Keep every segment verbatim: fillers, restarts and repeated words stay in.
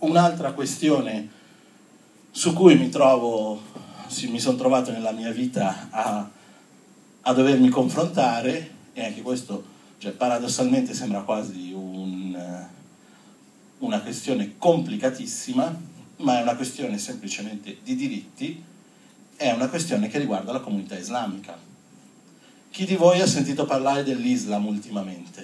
un'altra questione su cui mi trovo, mi sono trovato nella mia vita a, a dovermi confrontare, e anche questo, cioè, paradossalmente sembra quasi un, una questione complicatissima, ma è una questione semplicemente di diritti, è una questione che riguarda la comunità islamica. Chi di voi ha sentito parlare dell'Islam ultimamente?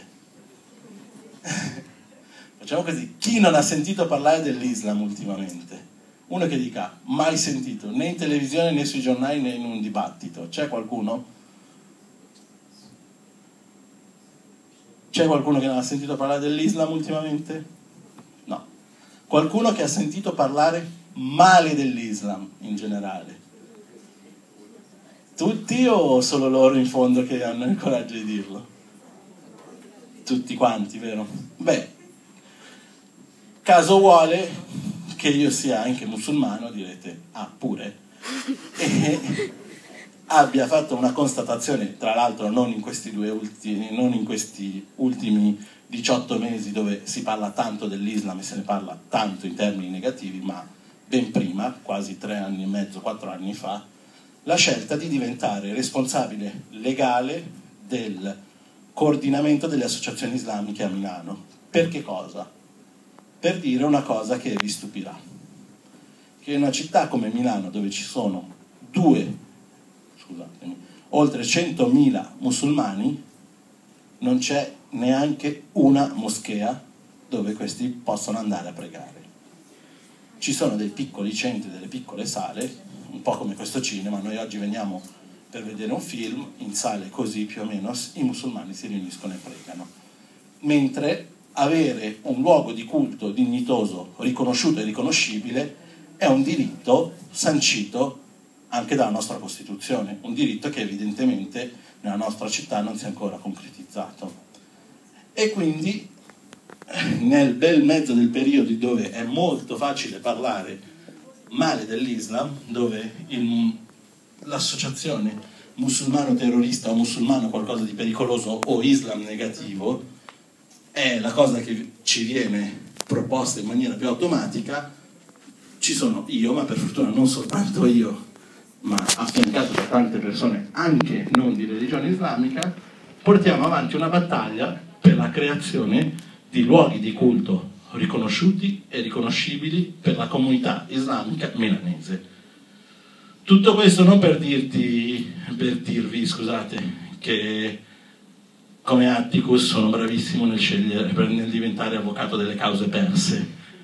Facciamo così, chi non ha sentito parlare dell'Islam ultimamente? Uno che dica, mai sentito, né in televisione né sui giornali né in un dibattito. C'è qualcuno? C'è qualcuno che non ha sentito parlare dell'Islam ultimamente? No. Qualcuno che ha sentito parlare male dell'Islam in generale? Tutti o solo loro in fondo che hanno il coraggio di dirlo? Tutti quanti, vero? Beh, caso vuole che io sia anche musulmano, direte, ah pure, e abbia fatto una constatazione, tra l'altro non in questi due ultimi, non in questi ultimi diciotto mesi dove si parla tanto dell'Islam e se ne parla tanto in termini negativi, ma ben prima, quasi tre anni e mezzo, quattro anni fa, la scelta di diventare responsabile legale del coordinamento delle associazioni islamiche a Milano. Per che cosa? Per dire una cosa che vi stupirà, che in una città come Milano, dove ci sono due, scusatemi, oltre centomila musulmani, non c'è neanche una moschea dove questi possono andare a pregare. Ci sono dei piccoli centri, delle piccole sale, un po' come questo cinema. Noi oggi veniamo per vedere un film, in sale così più o meno i musulmani si riuniscono e pregano, mentre avere un luogo di culto dignitoso, riconosciuto e riconoscibile è un diritto sancito anche dalla nostra Costituzione, un diritto che evidentemente nella nostra città non si è ancora concretizzato. E quindi nel bel mezzo del periodo dove è molto facile parlare male dell'Islam, dove l'associazione musulmano terrorista o musulmano qualcosa di pericoloso o Islam negativo è la cosa che ci viene proposta in maniera più automatica, ci sono io, ma per fortuna non soltanto io, ma affiancato da tante persone anche non di religione islamica, portiamo avanti una battaglia per la creazione di luoghi di culto riconosciuti e riconoscibili per la comunità islamica milanese. Tutto questo non per dirti, per dirvi, scusate, che come Atticus sono bravissimo nel scegliere, nel diventare avvocato delle cause perse,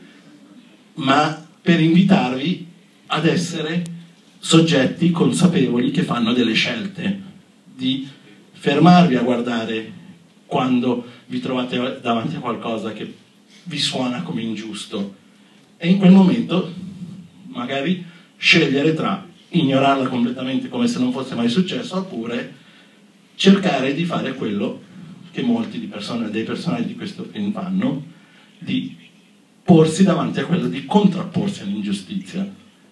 ma per invitarvi ad essere soggetti consapevoli che fanno delle scelte, di fermarvi a guardare quando vi trovate davanti a qualcosa che vi suona come ingiusto e in quel momento magari scegliere tra ignorarla completamente come se non fosse mai successo oppure cercare di fare quello che molti di persone, dei personaggi di questo film fanno, di porsi davanti a quello, di contrapporsi all'ingiustizia.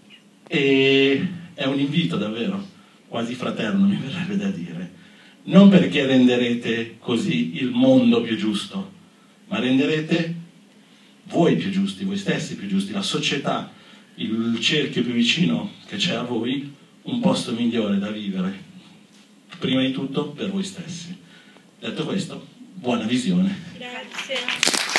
E è un invito davvero, quasi fraterno mi verrebbe da dire, non perché renderete così il mondo più giusto, ma renderete voi più giusti, voi stessi più giusti, la società, il cerchio più vicino che c'è a voi, un posto migliore da vivere, prima di tutto per voi stessi. Detto questo, buona visione. Grazie.